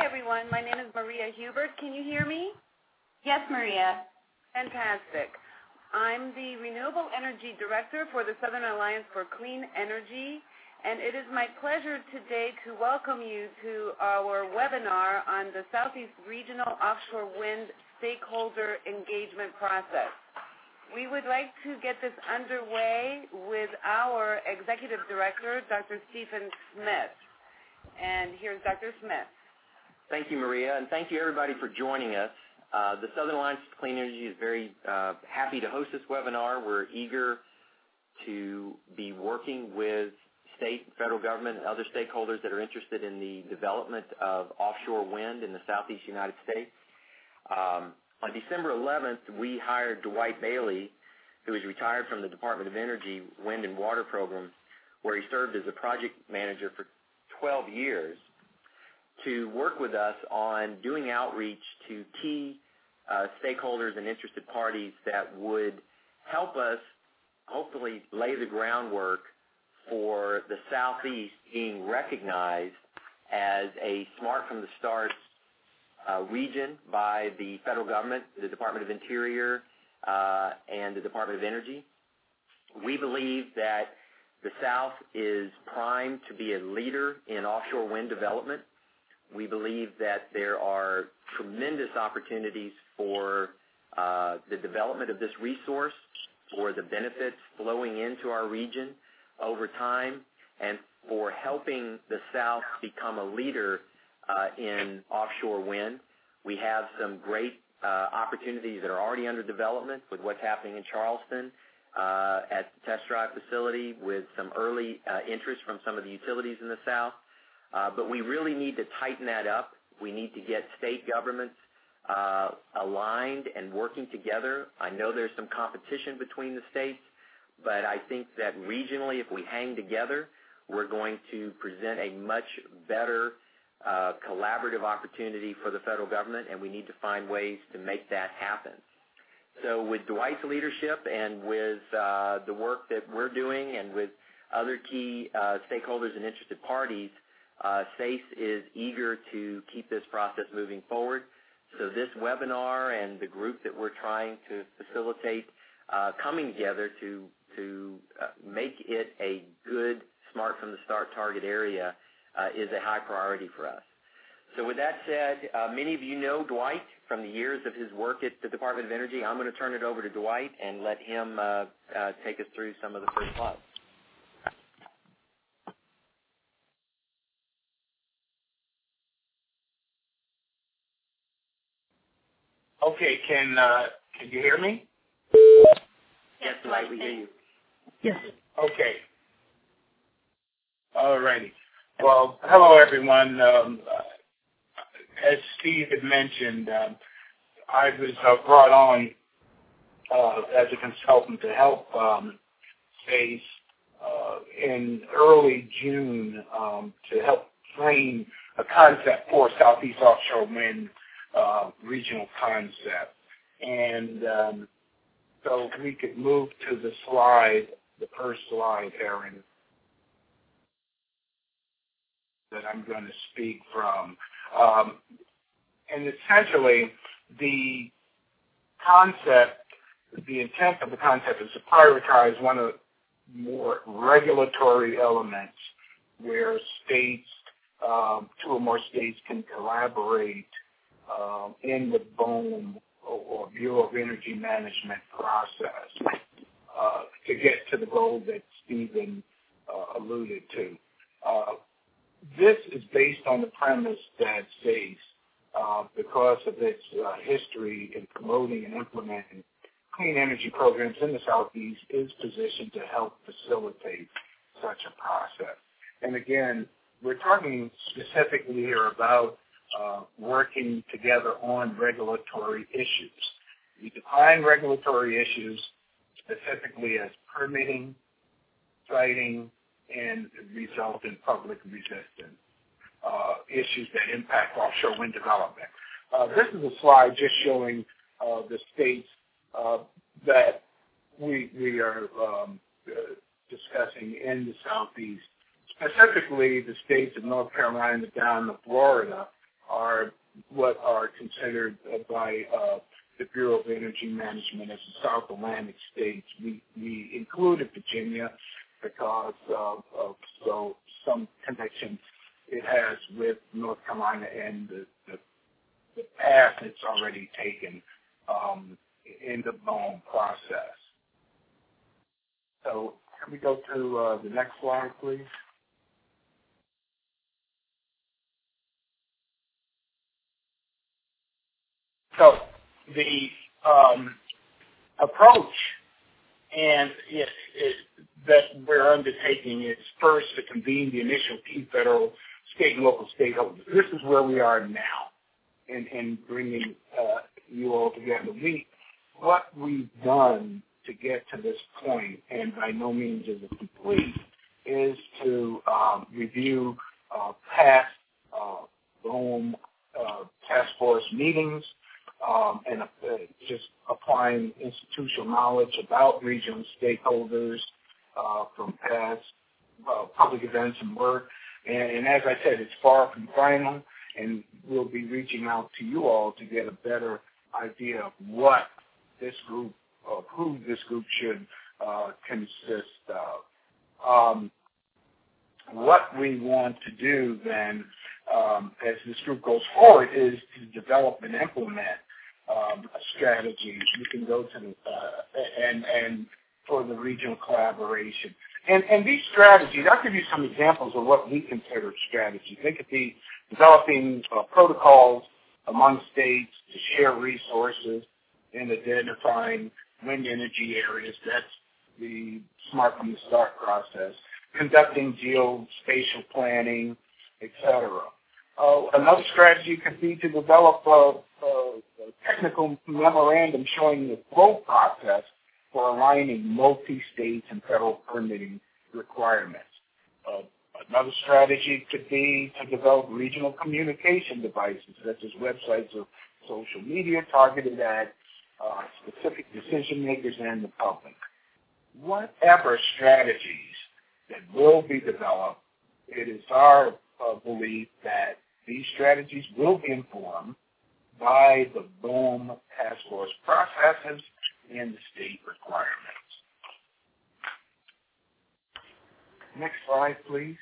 everyone. My name is Maria Hubert. Can you hear me? Yes, Maria. Fantastic. I'm the Renewable Energy Director for the Southern Alliance for Clean Energy, and it is my pleasure today to welcome you to our webinar on the Southeast Regional Offshore Wind Stakeholder Engagement Process. We would like to get this underway with our Executive Director, Dr. Stephen Smith. And here's Dr. Smith. Thank you, Maria, and thank you, everybody, for joining us. The Southern Alliance for Clean Energy is very happy to host this webinar. We're eager to be working with state and federal government and other stakeholders that are interested in the development of offshore wind in the southeast United States. On December 11th, we hired Dwight Bailey, who is retired from the Department of Energy Wind and Water Program, where he served as a project manager for 12 years, to work with us on doing outreach to key stakeholders and interested parties that would help us hopefully lay the groundwork for the Southeast being recognized as a smart from the start region by the federal government, the Department of Interior, and the Department of Energy. We believe that the South is primed to be a leader in offshore wind development. We believe that there are tremendous opportunities for the development of this resource, for the benefits flowing into our region over time, and for helping the South become a leader in offshore wind. We have some great opportunities that are already under development with what's happening in Charleston at the test drive facility, with some early interest from some of the utilities in the South. But we really need to tighten that up. We need to get state governments aligned and working together. I know there's some competition between the states, but I think that regionally, if we hang together, we're going to present a much better collaborative opportunity for the federal government, and we need to find ways to make that happen. So with Dwight's leadership and with the work that we're doing and with other key stakeholders and interested parties, SACE is eager to keep this process moving forward. So this webinar and the group that we're trying to facilitate coming together to make it a good, smart from the start target area is a high priority for us. So with that said, many of you know Dwight from the years of his work at the Department of Energy. I'm going to turn it over to Dwight and let him take us through some of the first slides. Okay, can you hear me? Yes, Dwight, we hear you. Yes. Okay. All righty. Well, hello, everyone. As Steve had mentioned, I was brought on as a consultant to help SACE in early June to help frame a concept for Southeast Offshore Wind regional concept. And so we could move to the slide, the first slide, Erin, that I'm going to speak from. And essentially, the concept, the intent of the concept is to prioritize one of the more regulatory elements where states, two or more states can collaborate in the BOEM or Bureau of Energy Management process to get to the goal that Stephen alluded to. This is based on the premise that SACE, because of its history in promoting and implementing clean energy programs in the Southeast, is positioned to help facilitate such a process. And again, we're talking specifically here about working together on regulatory issues. We define regulatory issues specifically as permitting, siting, and result in public resistance, issues that impact offshore wind development. This is a slide just showing the states that we are discussing in the Southeast, specifically the states of North Carolina down to Florida, are what are considered by the Bureau of Energy Management as the South Atlantic states. We included Virginia because of some connection it has with North Carolina and the path it's already taken in the BOEM process. So can we go to the next slide, please? So the approach that we're undertaking is first to convene the initial key federal, state, and local stakeholders. This is where we are now in bringing you all together. What we've done to get to this point, and by no means is it complete, is to review past BOEM task force meetings, and just applying institutional knowledge about regional stakeholders from past public events and work. And as I said, it's far from final, and we'll be reaching out to you all to get a better idea of what this group, who this group should consist of. What we want to do then, as this group goes forward, is to develop and implement a strategy. You can go to the and for the regional collaboration. And these strategies, I'll give you some examples of what we consider strategies. They could be developing protocols among states to share resources and identifying wind energy areas. That's the Smart from the Start process. Conducting geospatial planning, etc. Another strategy could be to develop a technical memorandum showing the flow process for aligning multi-state and federal permitting requirements. Another strategy could be to develop regional communication devices, such as websites or social media targeted at specific decision makers and the public. Whatever strategies that will be developed, it is our belief that these strategies will be informed by the BOEM task force processes and the state requirements. Next slide, please.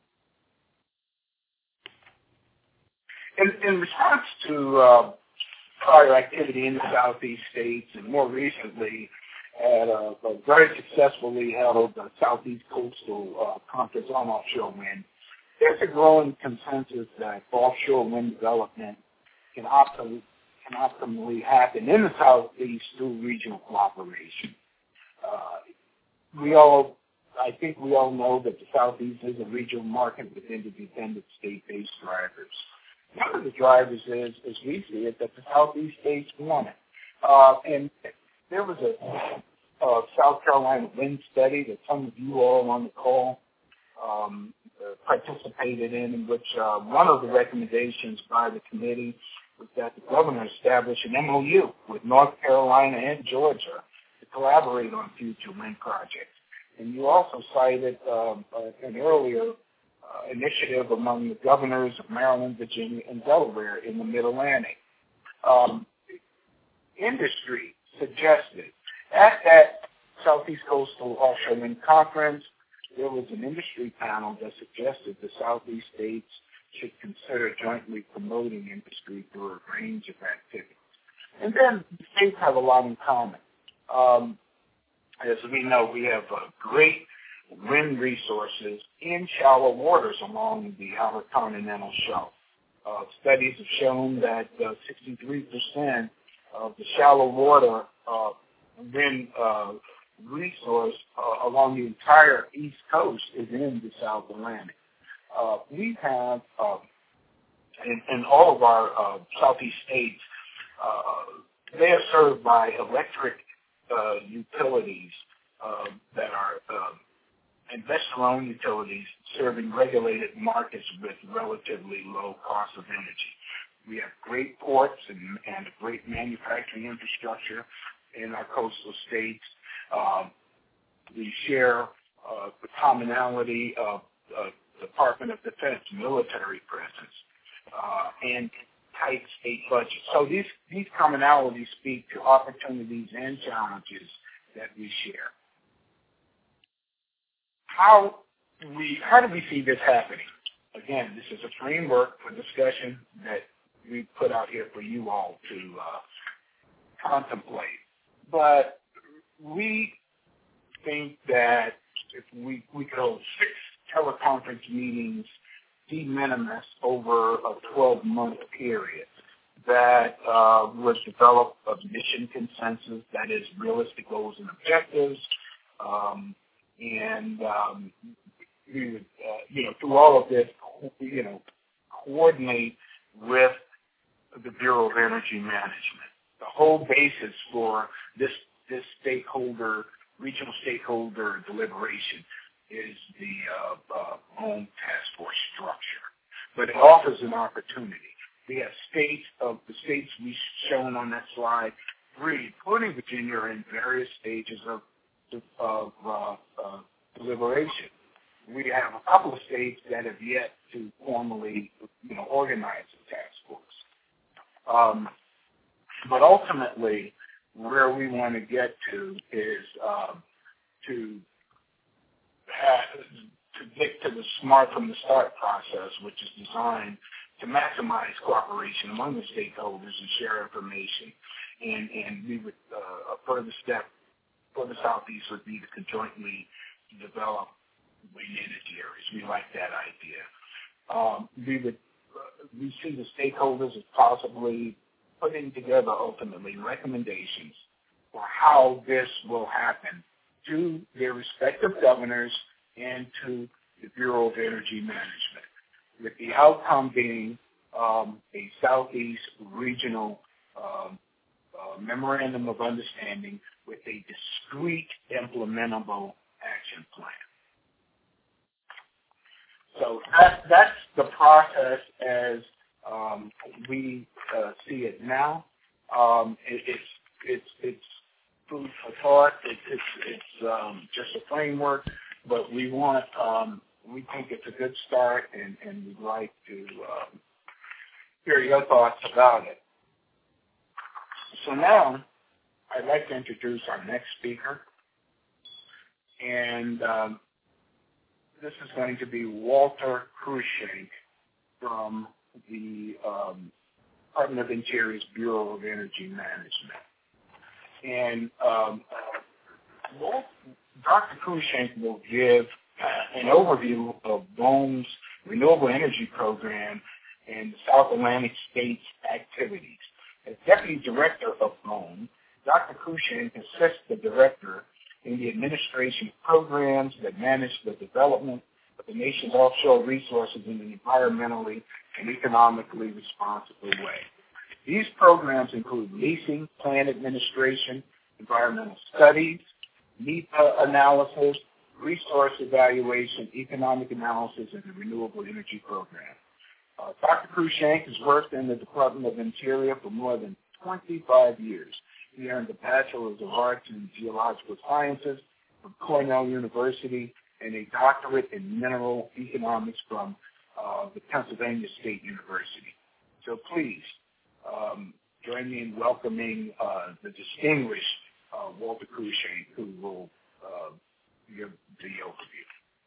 In response to prior activity in the Southeast states, and more recently at a very successfully held Southeast Coastal Conference on Offshore Wind, there's a growing consensus that offshore wind development can optimally happen in the Southeast through regional cooperation. I think we all know that the Southeast is a regional market with independent state-based drivers. One of the drivers is, as we see it, that the Southeast states want it. And there was a South Carolina wind study that some of you all on the call participated in which one of the recommendations by the committee was that the governor establish an MOU with North Carolina and Georgia to collaborate on future wind projects. And you also cited an earlier initiative among the governors of Maryland, Virginia, and Delaware in the Mid-Atlantic. Industry suggested at that Southeast Coastal Offshore Wind Conference, there was an industry panel that suggested the Southeast states should consider jointly promoting industry through a range of activities. And then the states have a lot in common. As we know, we have great wind resources in shallow waters along the outer continental shelf. Studies have shown that 63% of the shallow water wind resource along the entire East Coast is in the South Atlantic. We have, in all of our Southeast states, they are served by electric utilities that are investor-owned utilities serving regulated markets with relatively low cost of energy. We have great ports and a great manufacturing infrastructure in our coastal states. We share the commonality of Department of Defense military presence. and tight state budgets. So these commonalities speak to opportunities and challenges that we share. How do we see this happening? Again, this is a framework for discussion that we put out here for you all to contemplate. But we think that if we could hold 6 teleconference meetings de minimis over a 12-month period that would develop a mission consensus, that is realistic goals and objectives, and we would, through all of this, coordinate with the Bureau of Energy Management. The whole basis for this regional stakeholder deliberation is the home task force structure. But it offers an opportunity. We have the states we've shown on that slide, 3, including Virginia, are in various stages of deliberation. We have a couple of states that have yet to formally, organize a task force. But ultimately, where we want to get to is to get to the smart from the start process, which is designed to maximize cooperation among the stakeholders and share information. And we would a further step for the Southeast would be to conjointly develop wind energy areas. We like that idea. We see the stakeholders as possibly putting together ultimately recommendations for how this will happen to their respective governors and to the Bureau of Energy Management, with the outcome being a Southeast regional memorandum of understanding with a discrete implementable action plan. So that's the process as we see it now. It's food for thought. It's just a framework, but we think it's a good start, and we'd like to hear your thoughts about it. So now, I'd like to introduce our next speaker, and this is going to be Walter Cruikshank from the Department of Interior's Bureau of Energy Management. And Dr. Cruikshank will give an overview of BOEM's renewable energy program and the South Atlantic states' activities. As Deputy Director of BOEM, Dr. Cruikshank assists the Director in the administration of programs that manage the development of the nation's offshore resources in an environmentally and economically responsible way. These programs include leasing, plan administration, environmental studies, NEPA analysis, resource evaluation, economic analysis, and the renewable energy program. Dr. Cruikshank has worked in the Department of Interior for more than 25 years. He earned a Bachelor's of Arts in Geological Sciences from Cornell University and a doctorate in mineral economics from the Pennsylvania State University. So please join me in welcoming the distinguished Walter Cruikshank, who will give the overview.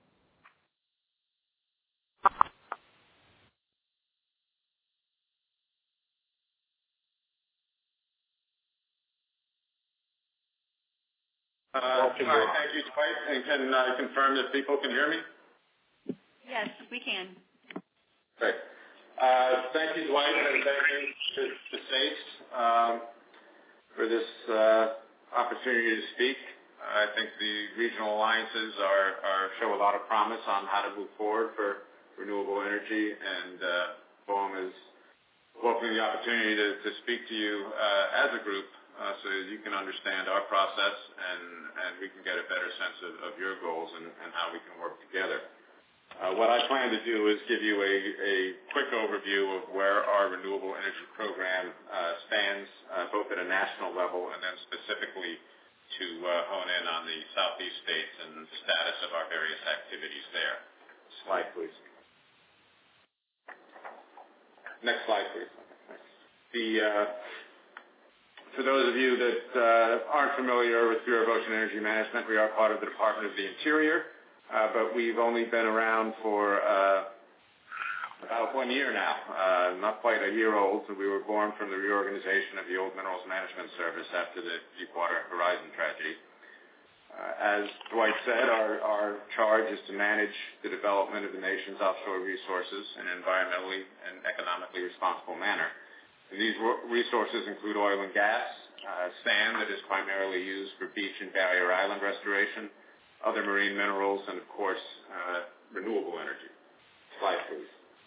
Hi, thank you, Dwight. And can I confirm that people can hear me? Yes, we can. Great. Thank you, Dwight, and thank you to SACE for this opportunity to speak. I think the regional alliances show a lot of promise on how to move forward for renewable energy, and BOEM is welcoming the opportunity to speak to you as a group so you can understand our process and we can get a better sense of your goals and how we can work together. What I plan to do is give you a quick overview of where our renewable energy program stands, both at a national level and then specifically to hone in on the Southeast states and the status of our various activities there. Slide, please. Next slide, please. For those of you that aren't familiar with Bureau of Ocean Energy Management, we are part of the Department of the Interior, but we've only been around for about 1 year now, not quite a year old. So we were born from the reorganization of the old Minerals Management Service after the Deepwater Horizon tragedy. As Dwight said, our charge is to manage the development of the nation's offshore resources in an environmentally and economically responsible manner. And these resources include oil and gas, sand that is primarily used for beach and barrier island restoration, other marine minerals, and of course, renewable energy. Slide, please.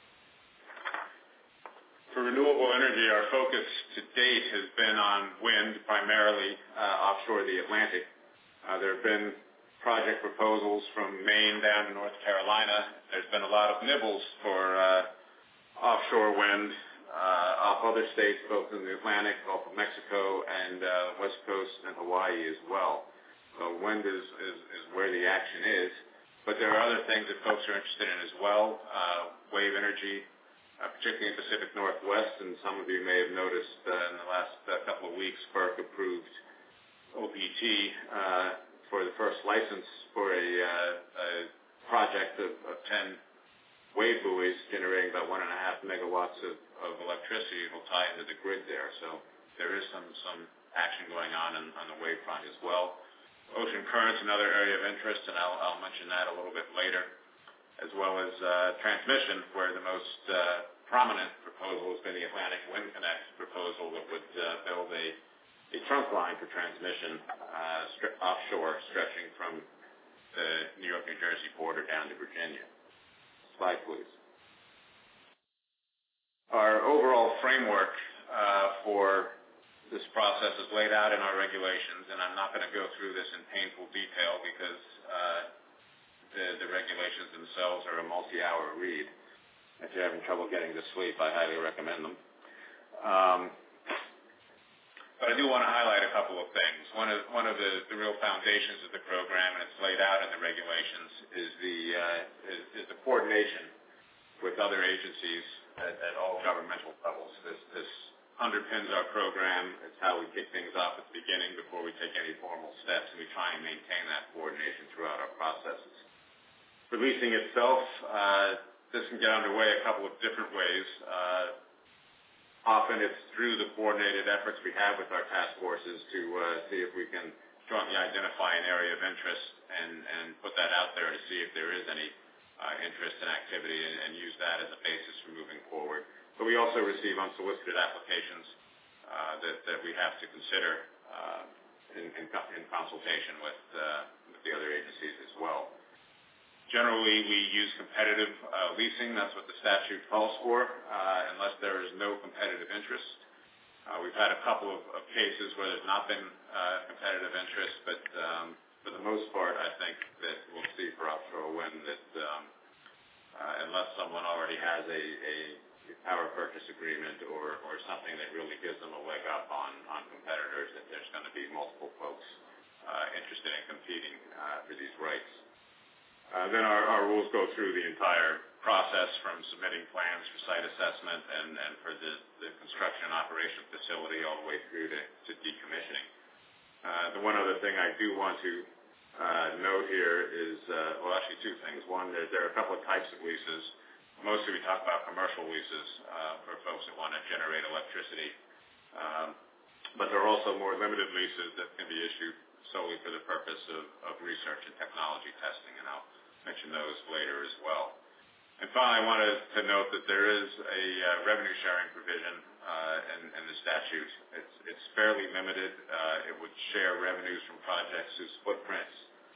For renewable energy, our focus to date has been on wind, primarily offshore the Atlantic. There have been project proposals from Maine down to North Carolina. There's been a lot of nibbles for offshore wind off other states, both in the Atlantic, Gulf of Mexico, and West Coast and Hawaii as well. So wind is where the action is. But there are other things that folks are interested in as well. Wave energy, particularly in the Pacific Northwest, and some of you may have noticed in the last couple of weeks, FERC approved OPT for the first license for a project of 10 wave buoys generating about 1.5 megawatts of electricity. It'll tie into the grid there. So there is some action going on the wave front as well. Ocean currents, another area of interest, and I'll mention that a little bit later, as well as transmission, where the most prominent proposal has been the Atlantic Wind Connect proposal that would build a trunk line for transmission offshore, stretching from the New York-New Jersey border down to Virginia. Slide, please. Our overall framework for this process is laid out in our regulations, and I'm not going to go through this in painful detail because the regulations themselves are a multi-hour read. If you're having trouble getting to sleep, I highly recommend them. But I do want to highlight a couple of things. One of the real foundations of the program, and it's laid out in the regulations, is the coordination with other agencies at all governmental levels. This underpins our program. It's how we kick things off at the beginning before we take any formal steps, and we try and maintain that coordination throughout our processes. For leasing itself, this can get underway a couple of different ways. Often it's through the coordinated efforts we have with our task forces to see if we can jointly identify an area of interest and put that out there to see if there is any interest and activity and use that as a basis for moving forward. But we also receive unsolicited applications that we have to consider in consultation with the other agencies as well. Generally, we use competitive leasing. That's what the statute calls for, unless there is no competitive interest. We've had a couple of cases where there's not been competitive interest, but for the most part, I think that we'll see for offshore wind that unless someone already has a power purchase agreement or something that really gives them a leg up on competitors, that there's going to be multiple folks interested in competing for these rights. Then our rules go through the entire process from submitting plans for site assessment and for the construction and operation facility all the way through to decommissioning. The one other thing I do want to note here is, well, actually two things. One, there are a couple of types of leases. Mostly we talk about commercial leases for folks that want to generate electricity. But there are also more limited leases that can be issued solely for the purpose of research and technology testing, and I'll mention those later as well. And finally, I wanted to note that there is a revenue sharing provision in the statute. It's fairly limited. It would share revenues from projects whose footprints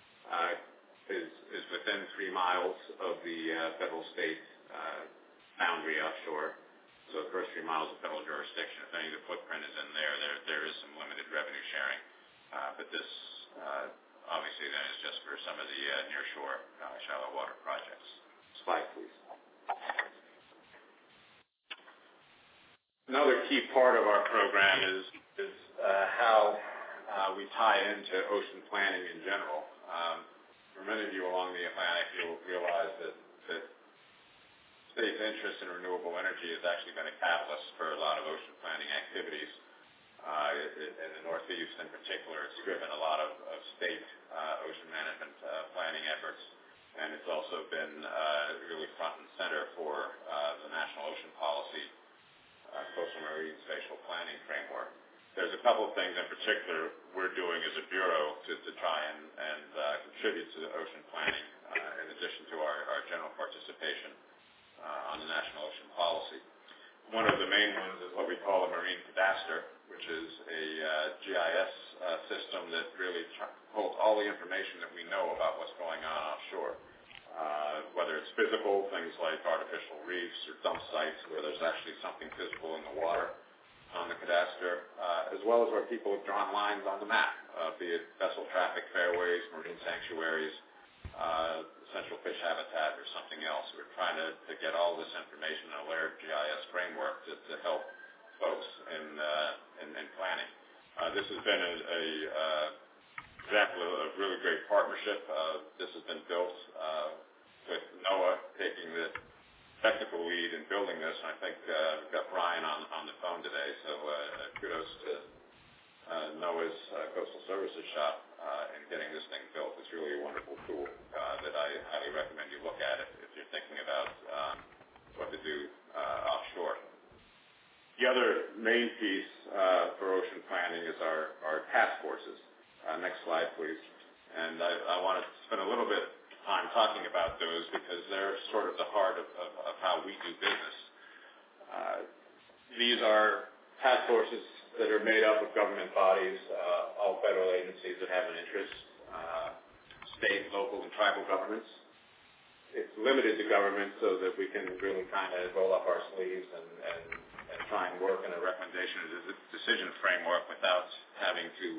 is within 3 miles of the federal state boundary offshore. So the first 3 miles of federal jurisdiction. If any of the footprint is in there is some limited revenue sharing. But this obviously then is just for some of the nearshore shallow water projects. Slide, please. Another key part of our program is how we tie into ocean planning in general. For many of you along the Atlantic, you'll realize that state's interest in renewable energy has actually been a catalyst for a lot of ocean planning activities. In the Northeast in particular, it's driven a lot of state ocean management planning efforts, and it's also been really front and center for the National Ocean Policy Coastal Marine Spatial Planning Framework. There's a couple of things in particular we're doing as a bureau to try and contribute to the ocean planning, in addition to our general participation on the National Ocean Policy. One of the main ones is what we call a marine cadastre, which is a GIS system that really holds all the information that we know about what's going on offshore, whether it's physical, things like artificial reefs or dump sites where there's actually something physical in the water on the cadastre, as well as where people have drawn lines on the map, be it vessel traffic fairways, marine sanctuaries, central fish habitat, or something else. We're trying to get all this information in a layered GIS framework to help folks in planning. This has been a example of a really great partnership. This has been built with NOAA taking the technical lead in building this. And I think we've got Brian on the phone today, so kudos to NOAA's Coastal Services shop in getting this thing built. It's really a wonderful tool that I highly recommend you look at if you're thinking about what to do offshore. The other main piece for ocean planning is our task forces. Next slide, please. And I want to spend a little bit of time talking about those because they're sort of the heart of how we do business. These are task forces that are made up of government bodies, all federal agencies that have an interest, state, local, and tribal governments. It's limited to government so that we can really kind of roll up our sleeves and try and work in a recommendation as a decision framework without having to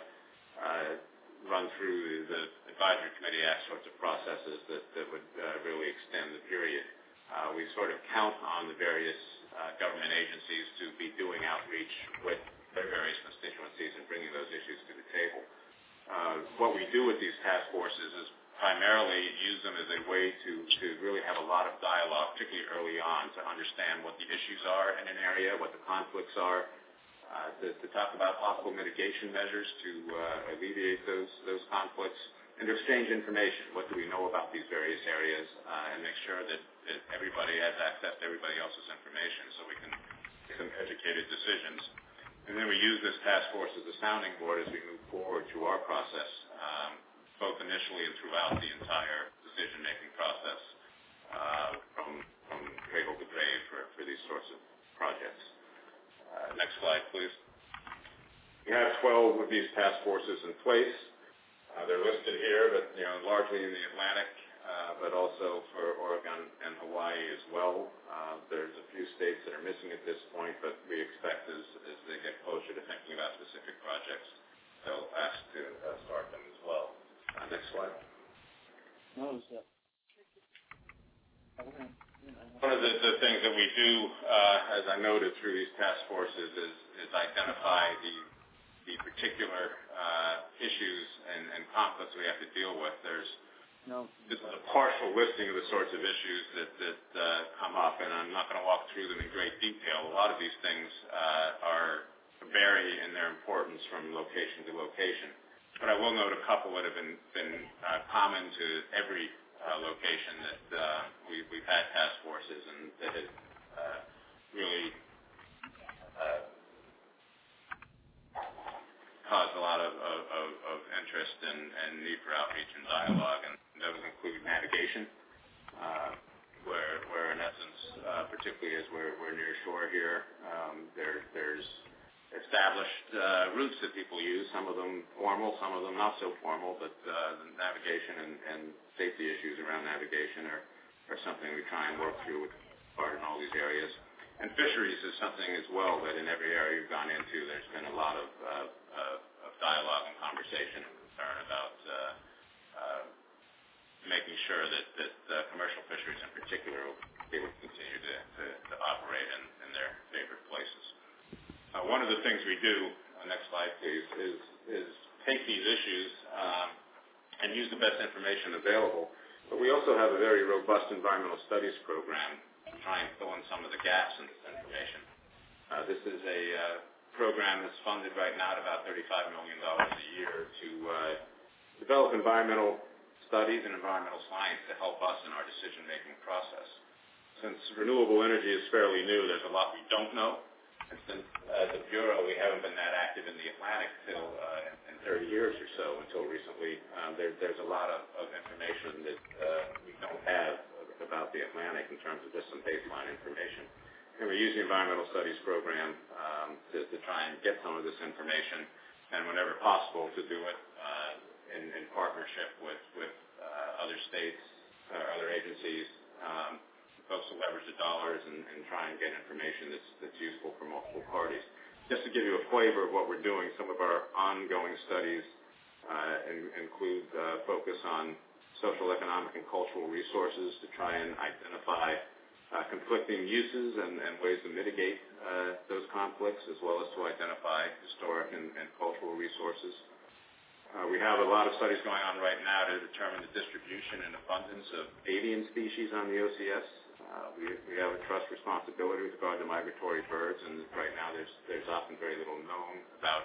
run through the Advisory Committee Act sorts of processes that would really extend the period. We sort of count on the various government agencies to be doing outreach with their various constituencies and bringing those issues to the table. What we do with these task forces is primarily use them as a way to really have a lot of dialogue, particularly early on, to understand what the issues are in an area, what the conflicts are, to talk about possible mitigation measures to alleviate those conflicts, and to exchange information. What do we know about these various areas, and make sure that everybody has access to everybody else's information so we can make some educated decisions. And then we use this task force as a sounding board as we move forward through our process, both initially and throughout the entire decision-making process, from cradle to grave for these sorts of projects. Next slide, please. We have 12 of these task forces in place. They're listed here, but largely in the Atlantic, but also for Oregon and Hawaii as well. There's a few states that are missing at this point, but we expect as they get closer to thinking about specific projects, they'll ask to start them as well. Next slide. One of the things that we do, as I noted through these task forces, is identify the particular issues and conflicts we have to deal with. This is a partial listing of the sorts of issues that come up, and I'm not going to walk through them in great detail. A lot of these things vary in their importance from location to location. But I will note a couple that have been common to every location that we've had task forces and that have really caused a lot of interest and need for outreach and dialogue, and those include navigation, where in essence, particularly as we're near shore here, there's established routes that people use, some of them formal, some of them not so formal, but the navigation and safety issues around navigation are something we try and work through with part in all these areas. And fisheries is something as well that in every area you've gone into, there's been a lot of dialogue and conversation and concern about making sure that commercial fisheries in particular will be able to continue to operate in their favorite places. One of the things we do, next slide please, is take these issues and use the best information available. But we also have a very robust environmental studies program try and fill in some of the gaps in this information. This is a program that's funded right now at about $35 million a year to develop environmental studies and environmental science to help us in our decision-making process. Since renewable energy is fairly new, there's a lot we don't know. And since as a Bureau, we haven't been that active in the Atlantic till in 30 years or so, until recently. There's a lot of information that we don't have about the Atlantic in terms of just some baseline information. And we use the Environmental Studies Program to try and get some of this information, and whenever possible to do it in partnership with other states or other agencies, folks who leverage the dollars and try and get information that's useful for multiple parties. Just to give you a flavor of what we're doing, some of our ongoing studies include focus on social, economic, and cultural resources to try and identify conflicting uses and ways to mitigate those conflicts, as well as to identify historic and cultural resources. We have a lot of studies going on right now to determine the distribution and abundance of avian species on the OCS. We have a trust responsibility with regard to migratory birds, and right now there's often very little known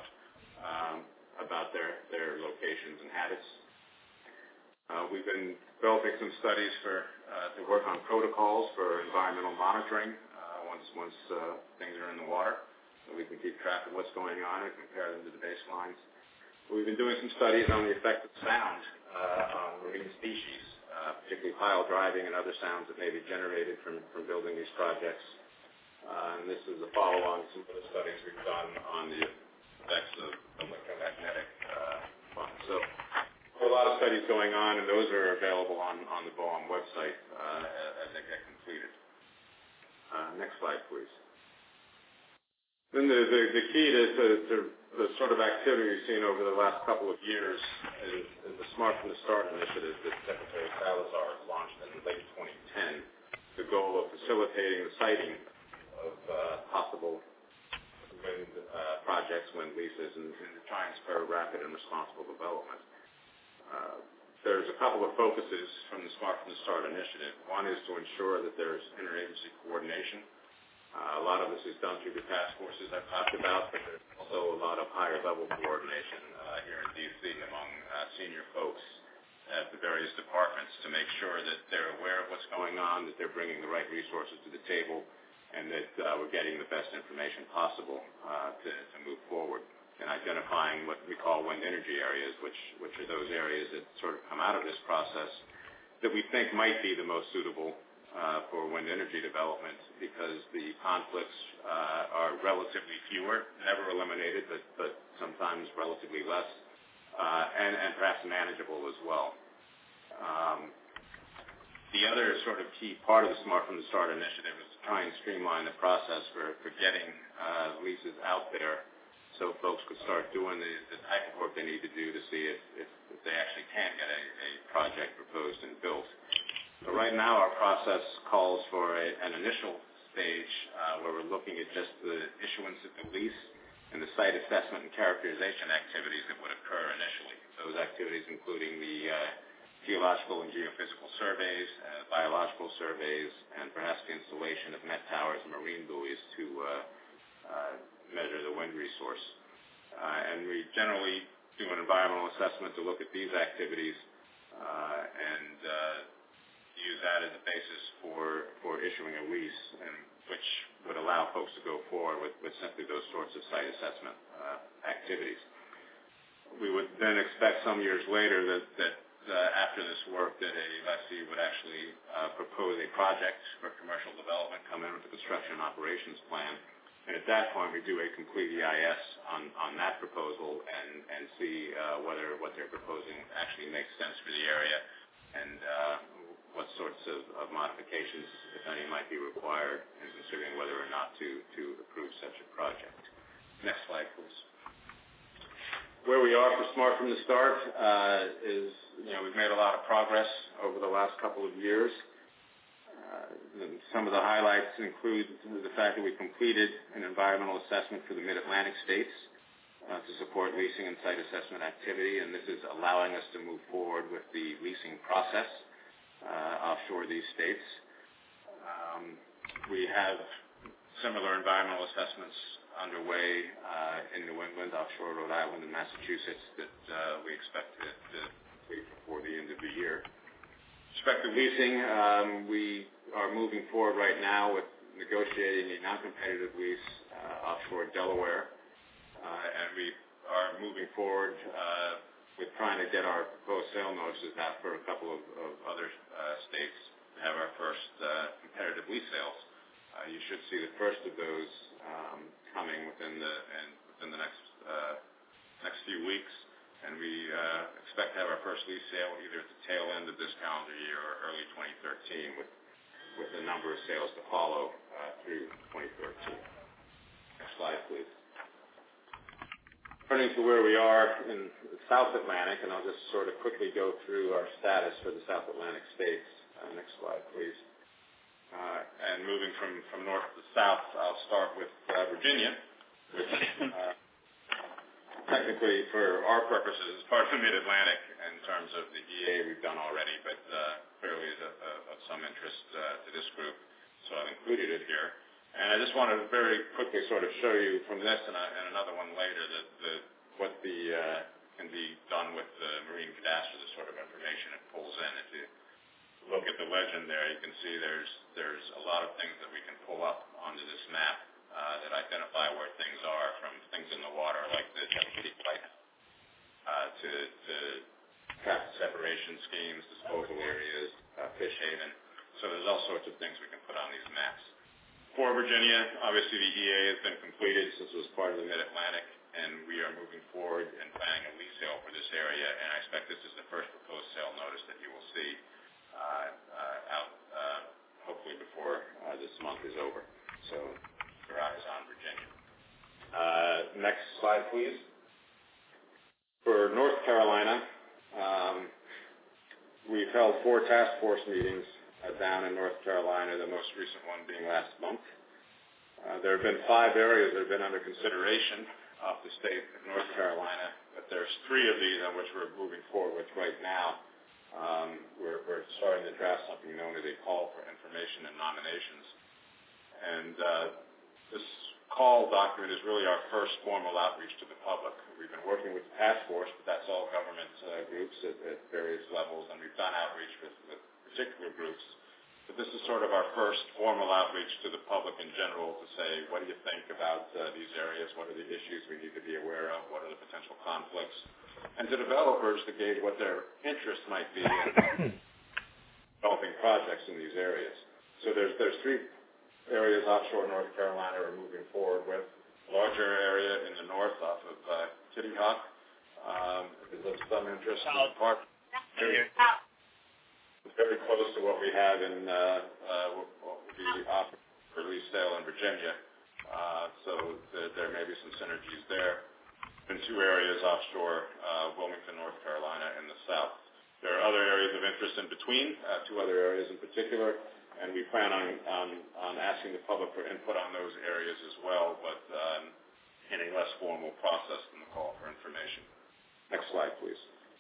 about their locations and habits. We've been developing some studies to work on protocols for environmental monitoring once things are in the water, so we can keep track of what's going on and compare them to the baselines. We've been doing some studies on the effect of sound on marine species, particularly pile driving and other sounds that may be generated from building these projects. And this is a follow-on to some of the studies we've done on the effects of electromagnetic funds. So there are a lot of studies going on, and those are available on the BOEM website as they get completed. Next slide, please. Then the key to the sort of activity we've seen over the last couple of years is the Smart from the Start initiative that Secretary Salazar launched in late 2010. The goal of facilitating the siting of possible wind projects, wind leases, and to try and spur rapid and responsible development. There's a couple of focuses from the Smart from the Start initiative. One is to ensure that there's interagency coordination. A lot of this is done through the task forces I've talked about, but there's also a lot of higher-level coordination here in D.C. among senior folks at the various departments to make sure that they're aware of what's going on, that they're bringing the right resources to the table, and that we're getting the best information possible to move forward, and identifying what we call wind energy areas, which are those areas that sort of come out of this process that we think might be the most suitable for wind energy development, because the conflicts are relatively fewer, never eliminated, but sometimes relatively less, and perhaps manageable as well. The other sort of key part of the Smart from the Start initiative is to try and streamline the process for getting leases out there so folks could start doing the type of work they need to do to see if they actually can get a project proposed and built. So right now our process calls for an initial stage where we're looking at just the issuance of the lease and the site assessment and characterization activities that would occur initially. Those activities including the geological and geophysical surveys, biological surveys, and perhaps the installation of met towers and marine buoys to measure the wind resource. And we generally do an environmental assessment to look at these activities and use that as a basis for issuing a lease, and which would allow folks to go forward with simply those sorts of site assessment activities. We would then expect some years later that after this work that a lessee would actually propose a project for commercial development, come in with a construction operations plan, and at that point we do a complete EIS on that proposal and see whether what they're proposing actually makes sense for the area, and what sorts of modifications, if any, might be required in considering whether or not to approve such a project. Next slide, please. Where we are for Smart from the Start is, we've made a lot of progress over the last couple of years. Some of the highlights include the fact that we completed an environmental assessment for the Mid-Atlantic states to support leasing and site assessment activity, and this is allowing us to move forward with the leasing process offshore these states. We have similar environmental assessments underway in New England, offshore Rhode Island, and Massachusetts that we expect to complete before the end of the year. With respect to leasing, we are moving forward right now with negotiating a non-competitive lease offshore Delaware, and we are moving forward with trying to get our proposed sale notices out for a couple of other states to have our first competitive lease sales. You should see the first of those coming within the next few weeks, and we expect to have our first lease sale either at the tail end of this calendar year or early 2013, with a number of sales to follow through 2013. Next slide, please. Turning to where we are in the South Atlantic, and I'll just sort of quickly go through our status for the South Atlantic states. Next slide, please. And moving from north to south, I'll start with Virginia, which technically for our purposes is part of the Mid-Atlantic in terms of the EA we've done already, but clearly is of some interest to this group, so I've included it here. And I just want to very quickly sort of show you from this and another one later what can be done with the marine cadastre, the sort of information it pulls in. If you look at the legend there, you can see there's a lot of things that we can pull up onto this map that identify where things are, from things in the water like the Chesapeake Lighthouse to traffic separation schemes, disposal areas, fish haven. So there's all sorts of things we can put on these maps. For Virginia, obviously the EA has been completed since it was part of the Mid-Atlantic, and we are moving forward and planning a lease sale for this area, and I expect this is the first proposed sale notice that you will see out hopefully before this month is over. So your eyes on Virginia. Next slide, please. For North Carolina, we've held 4 task force meetings down in North Carolina, the most recent one being last month. There have been 5 areas that have been under consideration off the state of North Carolina, but there's 3 of these on which we're moving forward with right now. We're starting to draft something known as a call for information and nominations. And this call document is really our first formal outreach to the public. We've been working with the task force, but that's all government groups at various levels, and we've done outreach with particular groups. But this is sort of our first formal outreach to the public in general to say, what do you think about these areas? What are the issues we need to be aware of? What are the potential conflicts? And to developers to gauge what their interest might be in developing projects in these areas. So there's 3 areas offshore North Carolina we're moving forward with. A larger area in the north off of Kitty Hawk. There's some interest in the park. It's very close to what we have in what would be offered for lease sale in Virginia. So there may be some synergies there. In 2 areas offshore Wilmington, North Carolina, in the south. There are other areas of interest in between, 2 other areas in particular, and we plan on asking the public for input on those areas as well, but in a less formal process than the call for information. Next slide, please.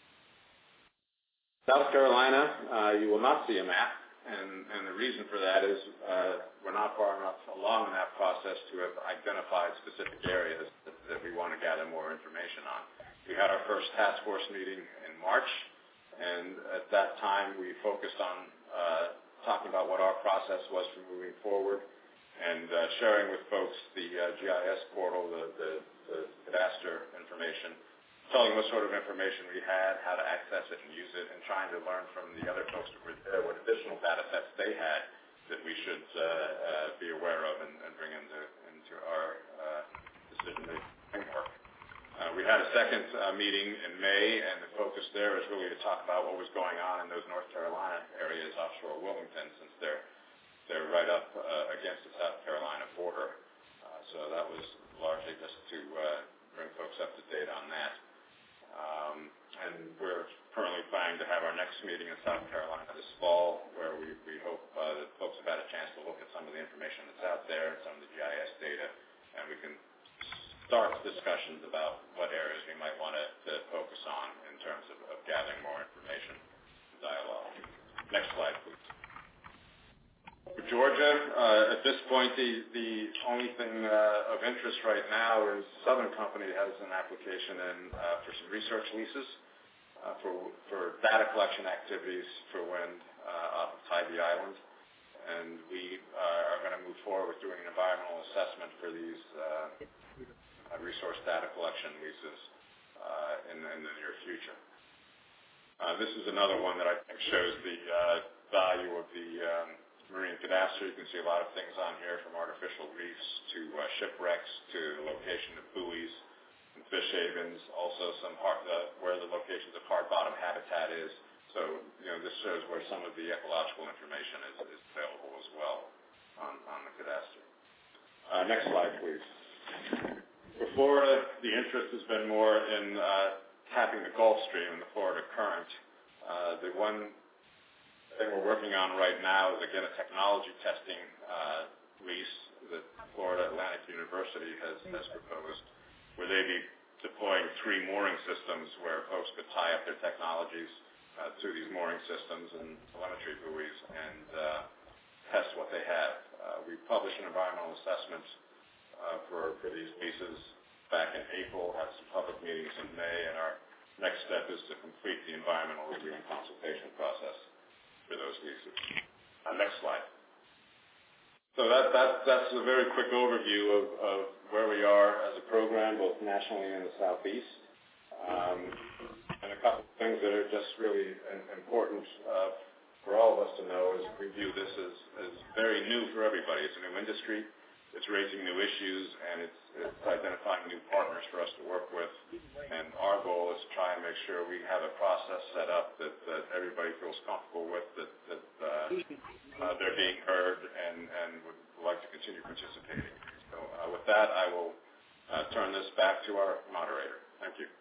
South Carolina, you will not see a map, and the reason for that is we're not far enough along in that process to have identified specific areas that we want to gather more information on. We had our first task force meeting in March, and at that time we focused on talking about what our process was for moving forward and sharing with folks the GIS portal, the cadastre information, telling what sort of information we had, how to access it and use it, and trying to learn from the other folks that were there what additional data sets they had that we should be aware of and bring into our decision-making framework. We had a second meeting in May, and the focus there is really to talk about what was going on in those North Carolina areas offshore Wilmington, since they're right up against the South Carolina border. So that was largely just to bring folks up to date on that. And we're currently planning to have our next meeting in South Carolina this fall, where we hope that folks have had a chance to look at some of the information that's out there, some of the GIS data, and we can start discussions about what areas we might want to focus on in terms of gathering more information and dialogue. Next slide, please. Georgia. At this point, the only thing of interest right now is Southern Company has an application in for some research leases for data collection activities for wind off of Tybee Island. And we are going to move forward with doing an environmental assessment for these resource data collection leases in the near future. This is another one that I think shows the value of the marine cadastre. You can see a lot of things on here, from artificial reefs to shipwrecks to the location of buoys and fish havens, also where the locations of hard bottom habitat is. So, this shows where some of the ecological information is available as well on the cadastre. Next slide, please. For Florida, the interest has been more in tapping the Gulf Stream and the Florida Current. The one thing we're working on right now is, again, a technology testing lease that Florida Atlantic University has proposed, where they'd be deploying 3 mooring systems where folks could tie up their technologies to these mooring systems and telemetry buoys and test what they have. We published an environmental assessment for these leases back in April, had some public meetings in May, and our next step is to complete the environmental review and consultation process for those leases. Next slide. So that's a very quick overview of where we are as a program, both nationally and in the Southeast. And a couple of things that are just really important for all of us to know is we view this as very new for everybody. It's a new industry. It's raising new issues, and it's identifying new partners for us to work with. And our goal is to try and make sure we have a process set up that everybody feels comfortable with, that they're being heard and would like to continue participating. So with that, I will turn this back to our moderator. Thank you.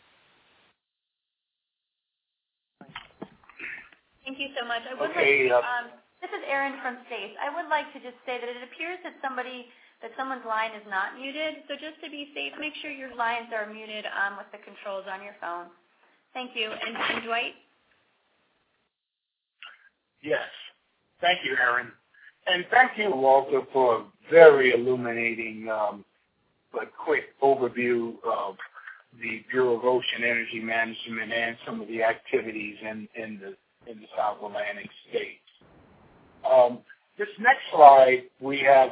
Thank you so much. This is Erin from STACE. I would like to just say that it appears that someone's line is not muted. So just to be safe, make sure your lines are muted with the controls on your phone. Thank you. And Dwight? Yes. Thank you, Erin. And thank you, Walter, for a very illuminating but quick overview of the Bureau of Ocean Energy Management and some of the activities in the South Atlantic states. This next slide we have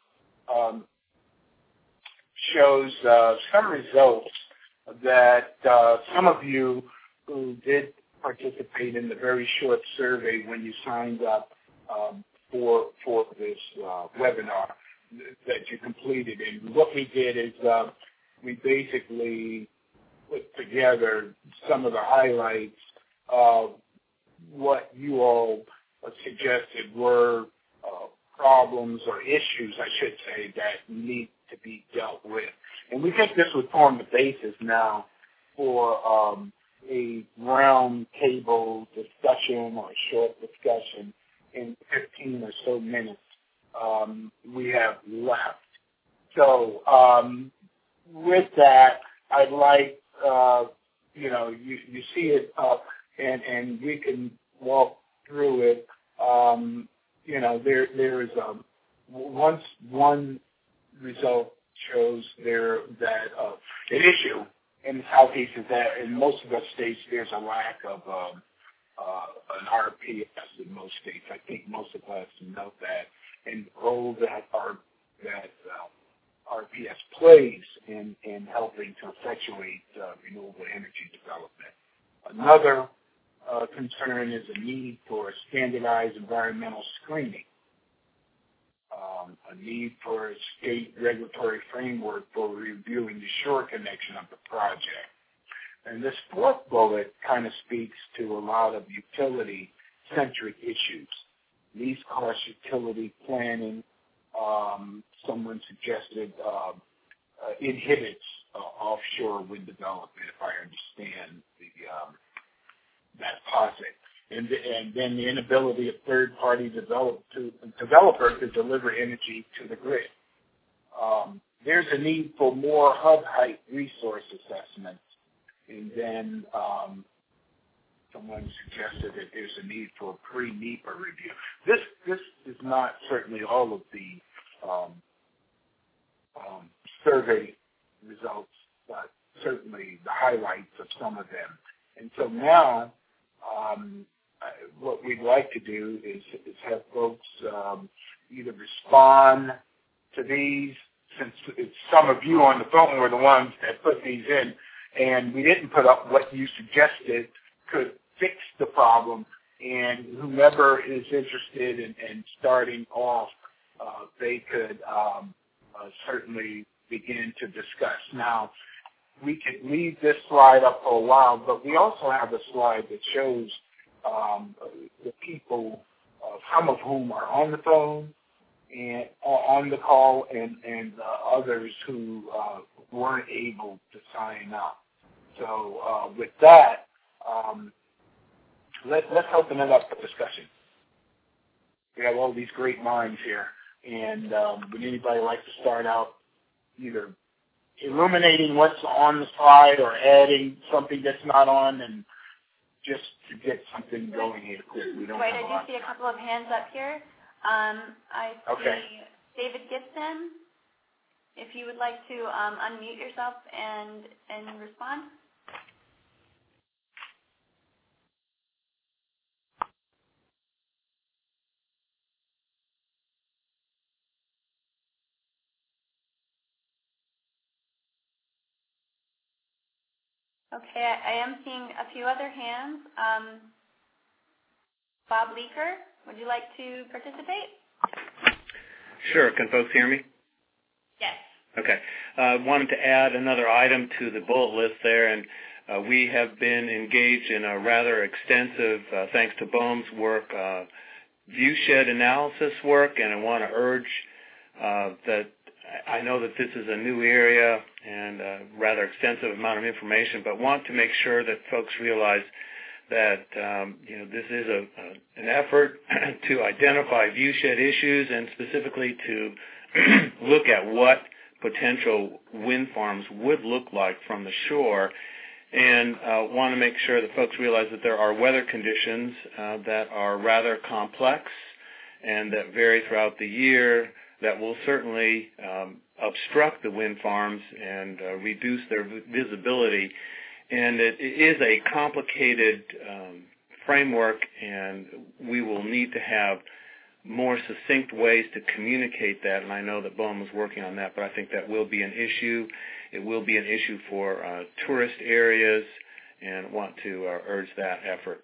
shows some results that some of you who did participate in the very short survey when you signed up for this webinar that you completed. And what we did is we basically put together some of the highlights of what you all suggested were problems or issues, I should say, that need to be dealt with. And we think this would form the basis now for a round table discussion or a short discussion in 15 or so minutes we have left. So with that, I'd like, you see it up and we can walk through it. There is one result shows there that an issue in the Southeast is that in most of the states there's a lack of an RPS in most states. I think most of us know that, and the role that RPS plays in helping to effectuate renewable energy development. Another concern is a need for standardized environmental screening, a need for a state regulatory framework for reviewing the shore connection of the project. And this fourth bullet kind of speaks to a lot of utility-centric issues. Least cost utility planning, someone suggested inhibits offshore wind development, if I understand that posit. And then the inability of third-party developers to deliver energy to the grid. There's a need for more hub height resource assessments. And then someone suggested that there's a need for a pre-NEPA review. This is not certainly all of the survey results, but certainly the highlights of some of them. And so now what we'd like to do is have folks either respond to these, since it's some of you on the phone were the ones that put these in, and we didn't put up what you suggested could fix the problem, and whomever is interested in starting off, they could certainly begin to discuss. Now, we could leave this slide up for a while, but we also have a slide that shows the people, some of whom are on the phone and on the call, and others who weren't able to sign up. So with that, let's open it up for discussion. We have all these great minds here, and would anybody like to start out either illuminating what's on the slide or adding something that's not on, and just to get something going here quick? We don't have a lot. I do see a couple of hands up here. I see David Gibson. If you would like to unmute yourself and respond. Okay, I am seeing a few other hands. Bob Leaker, would you like to participate? Sure. Can folks hear me? Yes. Okay. Wanted to add another item to the bullet list there, and we have been engaged in a rather extensive, thanks to BOEM's work, viewshed analysis work, and I want to urge that I know that this is a new area and a rather extensive amount of information, but want to make sure that folks realize that this is an effort to identify viewshed issues and specifically to look at what potential wind farms would look like from the shore, and want to make sure that folks realize that there are weather conditions that are rather complex and that vary throughout the year that will certainly obstruct the wind farms and reduce their visibility. And it is a complicated framework, and we will need to have more succinct ways to communicate that, and I know that BOEM is working on that, but I think that will be an issue. It will be an issue for tourist areas, and want to urge that effort.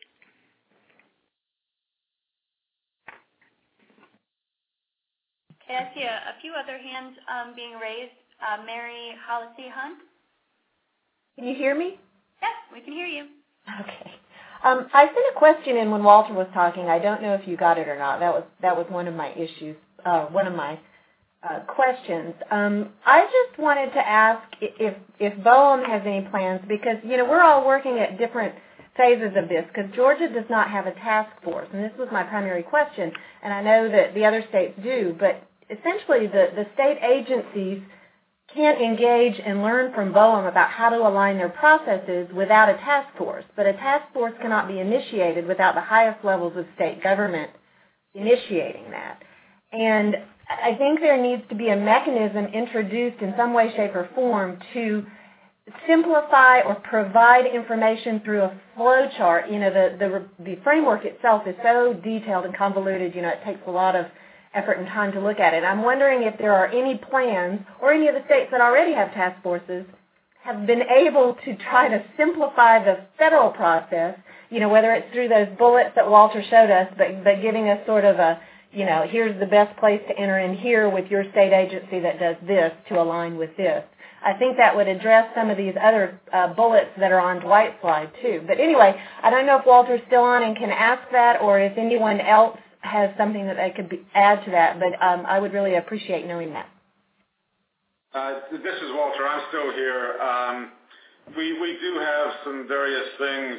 Okay, I see a few other hands being raised. Mary Hollisey-Hunt. Can you hear me? Yes, we can hear you. Okay. I sent a question in when Walter was talking. I don't know if you got it or not. That was one of my issues, one of my questions. I just wanted to ask if BOEM has any plans, because we're all working at different phases of this, because Georgia does not have a task force, and this was my primary question, and I know that the other states do, but essentially the state agencies can't engage and learn from BOEM about how to align their processes without a task force. But a task force cannot be initiated without the highest levels of state government initiating that. And I think there needs to be a mechanism introduced in some way, shape, or form to simplify or provide information through a flow chart. The framework itself is so detailed and convoluted, it takes a lot of effort and time to look at it. I'm wondering if there are any plans, or any of the states that already have task forces have been able to try to simplify the federal process, whether it's through those bullets that Walter showed us, but giving us sort of a, here's the best place to enter in here with your state agency that does this to align with this. I think that would address some of these other bullets that are on Dwight's slide too. But anyway, I don't know if Walter's still on and can ask that, or if anyone else has something that they could add to that, but I would really appreciate knowing that. This is Walter. I'm still here. We do have some various things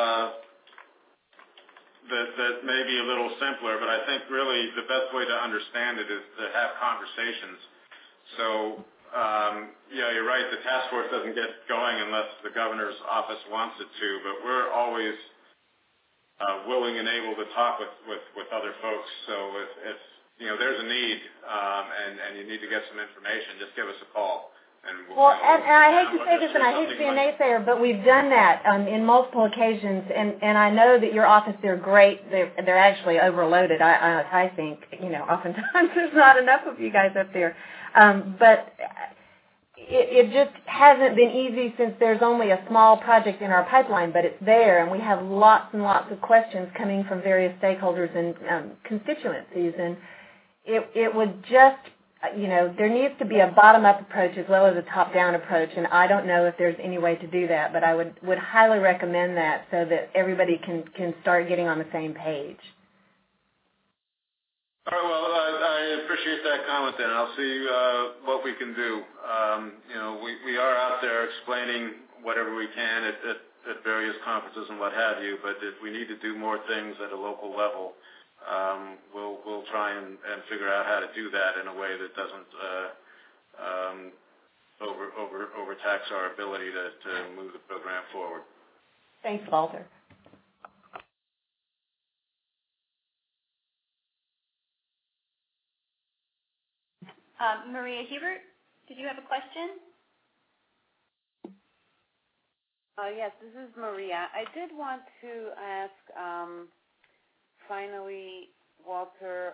that may be a little simpler, but I think really the best way to understand it is to have conversations. So, you're right, the task force doesn't get going unless the governor's office wants it to, but we're always willing and able to talk with other folks. So if there's a need and you need to get some information, just give us a call. And I hate to say this, and I hate to be a naysayer, but we've done that in multiple occasions, and I know that your office, they're great. They're actually overloaded. I think, oftentimes there's not enough of you guys up there. But it just hasn't been easy since there's only a small project in our pipeline, but it's there, and we have lots and lots of questions coming from various stakeholders and constituencies, and it would just, there needs to be a bottom-up approach as well as a top-down approach, and I don't know if there's any way to do that, but I would highly recommend that so that everybody can start getting on the same page. All right, well, I appreciate that comment, then. I'll see what we can do. We are out there explaining whatever we can at various conferences and what have you, but if we need to do more things at a local level, we'll try and figure out how to do that in a way that doesn't overtax our ability to move the program forward. Thanks, Walter. Maria Hebert, did you have a question? Yes, this is Maria. I did want to ask, finally, Walter,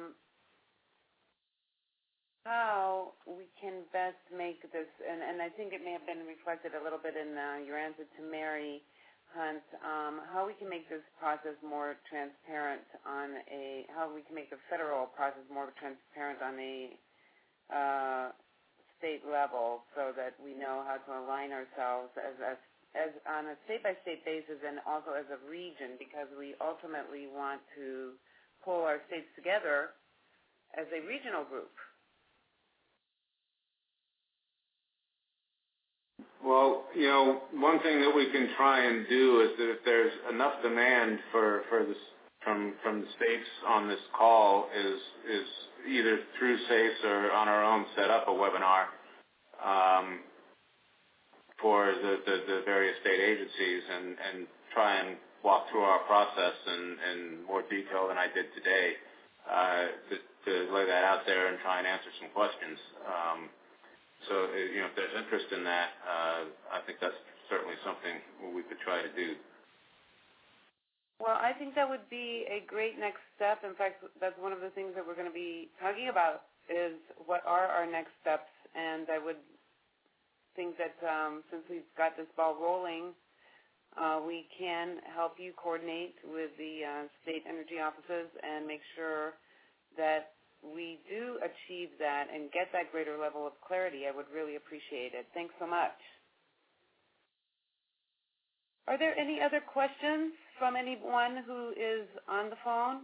how we can best make this, and I think it may have been reflected a little bit in your answer to Mary Hunt, how we can make this process more transparent how we can make the federal process more transparent on a state level so that we know how to align ourselves as on a state-by-state basis and also as a region, because we ultimately want to pull our states together as a regional group. Well, one thing that we can try and do is that if there's enough demand for this from the states on this call is either through SACE or on our own set up a webinar for the various state agencies and try and walk through our process in more detail than I did today to lay that out there and try and answer some questions. So if there's interest in that, I think that's certainly something we could try to do. Well, I think that would be a great next step. In fact, that's one of the things that we're going to be talking about is what are our next steps. And I would think that since we've got this ball rolling, we can help you coordinate with the state energy offices and make sure that we do achieve that and get that greater level of clarity. I would really appreciate it. Thanks so much. Are there any other questions from anyone who is on the phone?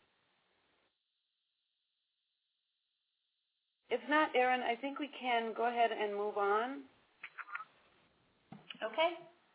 If not, Erin, I think we can go ahead and move on. Okay.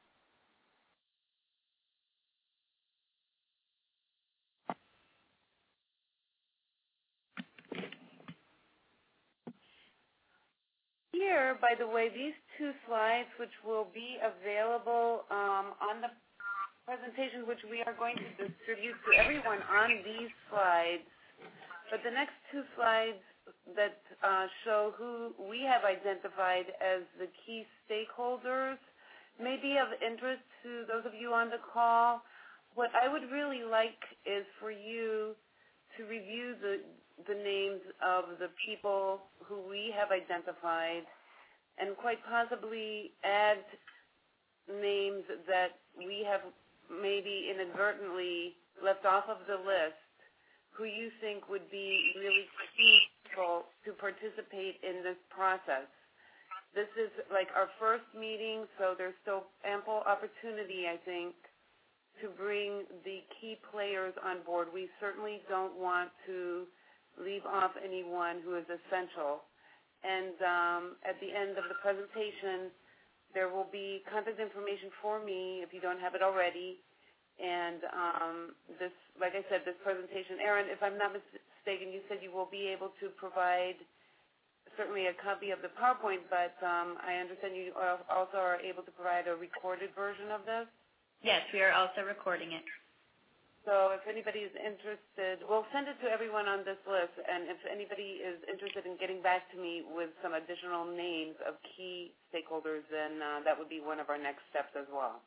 Here, by the way, these two slides, which will be available on the presentation, which we are going to distribute to everyone on these slides, but the next two slides that show who we have identified as the key stakeholders may be of interest to those of you on the call. What I would really like is for you to review the names of the people who we have identified and quite possibly add names that we have maybe inadvertently left off of the list who you think would be really key people to participate in this process. This is like our first meeting, so there's still ample opportunity, I think, to bring the key players on board. We certainly don't want to leave off anyone who is essential. And at the end of the presentation, there will be contact information for me if you don't have it already. And this, like I said, this presentation, Erin, if I'm not mistaken, you said you will be able to provide certainly a copy of the PowerPoint, but I understand you also are able to provide a recorded version of this? Yes, we are also recording it. So if anybody is interested, we'll send it to everyone on this list, and if anybody is interested in getting back to me with some additional names of key stakeholders, then that would be one of our next steps as well.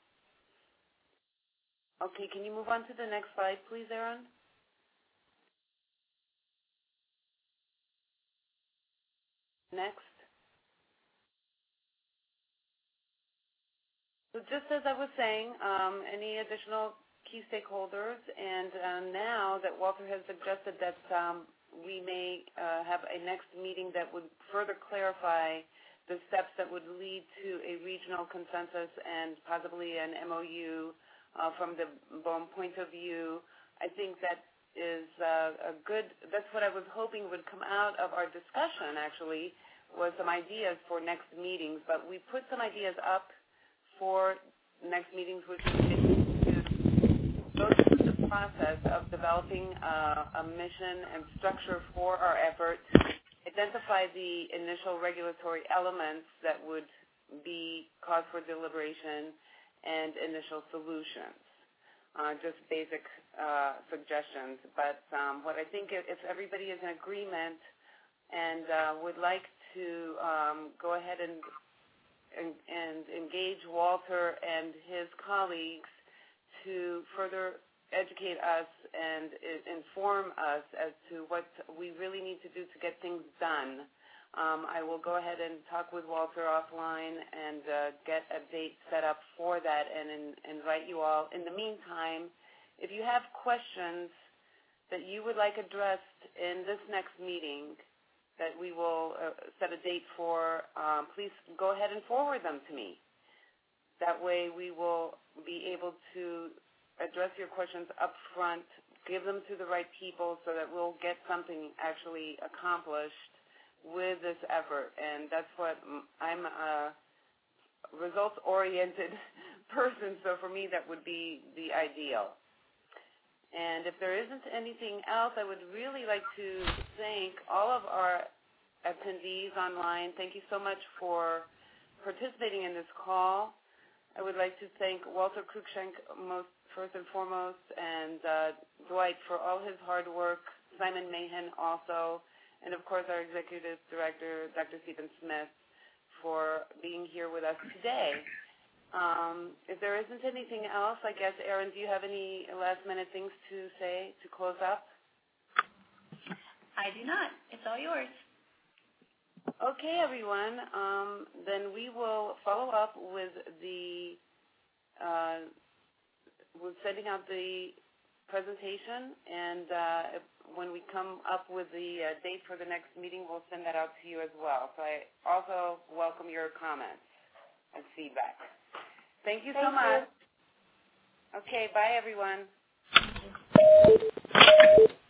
Okay, can you move on to the next slide, please, Aaron? Next. So just as I was saying, any additional key stakeholders, and now that Walter has suggested that we may have a next meeting that would further clarify the steps that would lead to a regional consensus and possibly an MOU from the BOEM point of view, I think that is that's what I was hoping would come out of our discussion, actually, was some ideas for next meetings. But we put some ideas up for next meetings, which is to go through the process of developing a mission and structure for our effort, identify the initial regulatory elements that would be cause for deliberation, and initial solutions. Just basic suggestions. But what I think, if everybody is in agreement and would like to go ahead and engage Walter and his colleagues to further educate us and inform us as to what we really need to do to get things done, I will go ahead and talk with Walter offline and get a date set up for that and invite you all. In the meantime, if you have questions that you would like addressed in this next meeting that we will set a date for, please go ahead and forward them to me. That way we will be able to address your questions up front, give them to the right people so that we'll get something actually accomplished with this effort. And that's what I'm a results-oriented person, so for me that would be the ideal. And if there isn't anything else, I would really like to thank all of our attendees online. Thank you so much for participating in this call. I would like to thank Walter Cruikshank first and foremost, and Dwight for all his hard work, Simon Mahan also, and of course our Executive Director, Dr. Stephen Smith, for being here with us today. If there isn't anything else, I guess, Erin, do you have any last-minute things to say to close up? I do not. It's all yours. Okay, everyone. Then we will follow up with with sending out the presentation, and when we come up with the date for the next meeting, we'll send that out to you as well. So I also welcome your comments and feedback. Thank you so much. Okay, bye, everyone.